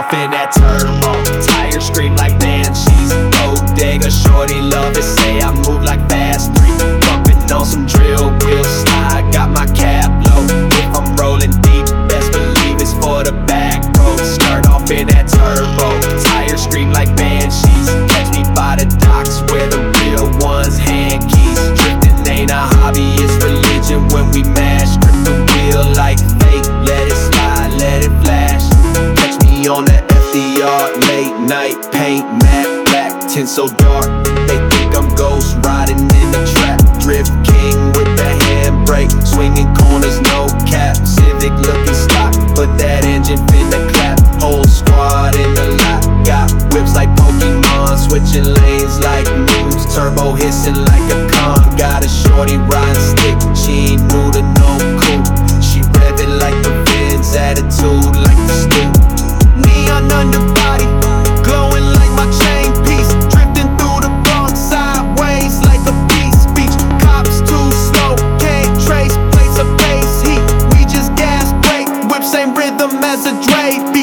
off in that turbo. Tires scream like banshees. Bodega shorty love it, say I move like fast 3. Bumping on some drill wheel slide, got my cap low. If I'm rolling deep, best believe it's for the back road. Start off in that turbo. Tires scream like banshees. Catch me by the docks where the real ones hand keys. Drifting ain't a hobby, it's religion when we mash. Grip the wheel like fate, let it slide, let it flash. Catch me on the FDR, late night paint matte black, tint so dark they think I'm ghost riding in the trap. Drift king with the handbrake, swinging corners, no cap. Civic looking stock, but that engine finna clap. Whole squad in the lot, got whips like Pokemon, switching lanes like moves. Turbo hissing like a con, got a shorty riding stick, she ain't new to no coupe. She revving like the Benz, attitude like the stoop. Neon underbody, glowing like my chain piece. Drifting through the Bronx sideways like a beast. Beach cops too slow, can't trace place of base heat. We just gas brake, whip same rhythm as a Dre.